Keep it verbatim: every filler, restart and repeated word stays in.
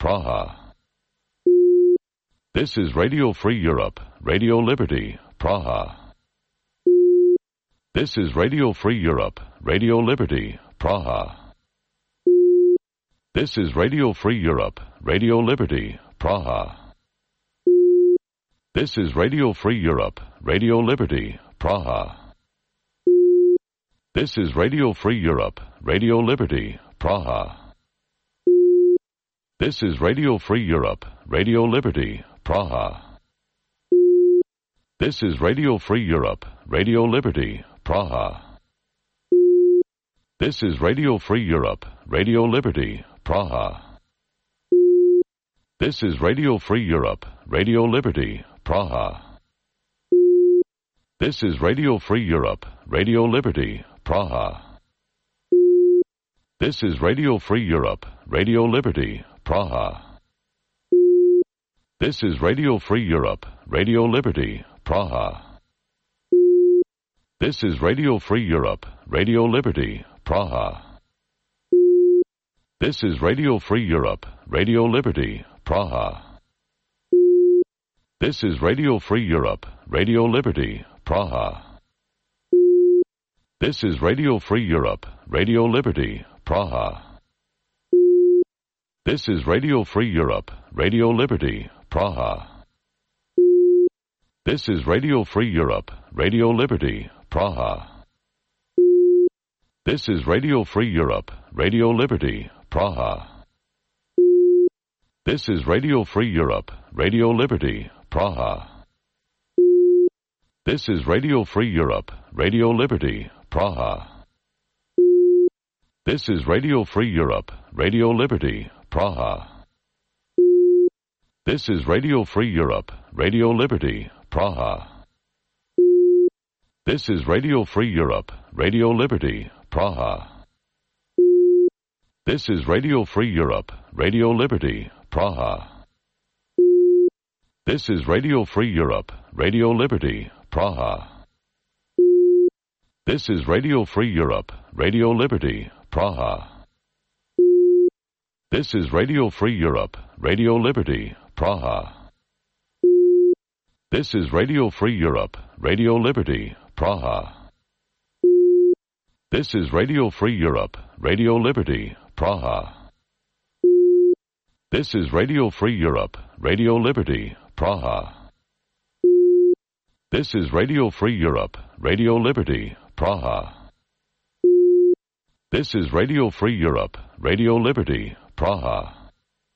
Praha. This is Radio Free Europe, Radio Liberty, Praha. This is Radio Free Europe, Radio Liberty, Praha. This is Radio Free Europe, Radio Liberty, Praha. This is Radio Free Europe, Radio Liberty, Praha. This is Radio Free Europe, Radio Liberty, Praha. This is Radio Free Europe, Radio Liberty, Praha. This is Radio Free Europe, Radio Liberty, Praha. This is Radio Free Europe, Radio Liberty, Praha. This is Radio Free Europe, Radio Liberty, Praha. This is Radio Free Europe, Radio Liberty, Praha. This is Radio Free Europe, Radio Liberty, Praha. This is Radio Free Europe, Radio Liberty, Praha. This is Radio Free Europe, Radio Liberty, Praha. This is Radio Free Europe, Radio Liberty, Praha. This is Radio Free Europe, Radio Liberty, Praha. This is Radio Free Europe, Radio Liberty, Praha. This is Radio Free Europe, Radio Liberty, Praha. This is Radio Free Europe, Radio Liberty, Praha. This is Radio Free Europe, Radio Liberty, Praha. This is Radio Free Europe, Radio Liberty, Praha. This is Radio Free Europe, Radio Liberty, Praha. This is Radio Free Europe, Radio Liberty, Praha. This is Radio Free Europe, Radio Liberty, Praha. This is Radio Free Europe, Radio Liberty, Praha. This is Radio Free Europe, Radio Liberty, Praha. This is Radio Free Europe, Radio Liberty, Praha. This is Radio Free Europe, Radio Liberty, Praha. This is Radio Free Europe, Radio Liberty, Praha. This is Radio Free Europe, Radio Liberty, Praha. This is Radio Free Europe, Radio Liberty, Praha. This is Radio Free Europe, Radio Liberty, Praha. This is Radio Free Europe, Radio Liberty, Praha. This is Radio Free Europe, Radio Liberty, Praha.